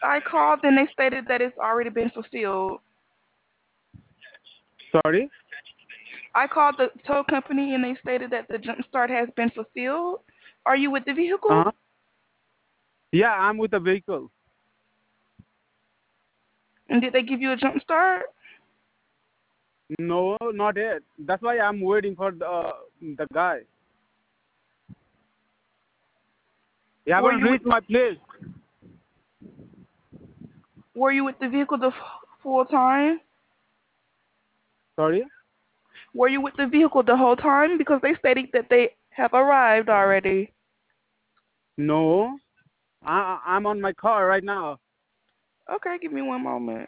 I called and they stated that it's already been fulfilled. Sorry. I called the tow company and they stated that the jump start has been fulfilled. Are you with the vehicle? Uh-huh. Yeah, I'm with the vehicle. And did they give you a jump start? No, not yet. That's why I'm waiting for the guy. He Were haven't you with reached my place. Were you with the vehicle the full time? Sorry. Were you with the vehicle the whole time? Because they stated that they have arrived already. No, I'm on my car right now. Okay, give me one moment.